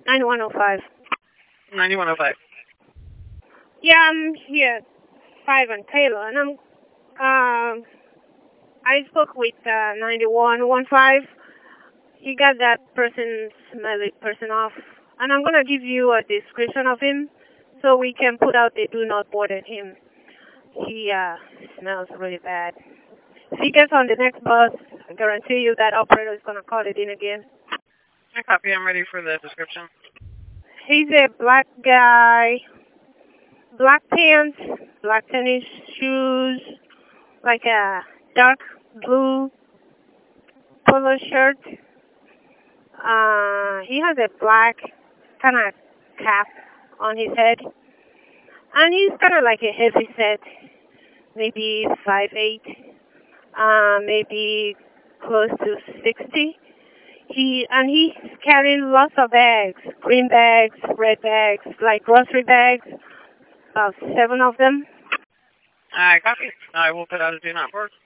9105. 9105. Yeah, I'm here at 5 on Taylor, and I spoke with 9115. He got that smelly person off, and I'm gonna give you a description of him so we can put out the do not bother him. He smells really bad. If he gets on the next bus, I guarantee you that operator is gonna call it in again. I copy. I'm ready for the description. He's a black guy, black pants, black tennis shoes, like a dark blue polo shirt. He has a black kind of cap on his head, and he's kind of like a heavy set, maybe 5'8", maybe close to 60. He's carrying lots of bags, green bags, red bags, like grocery bags, about 7 of them. I copy. I will put out a do not board.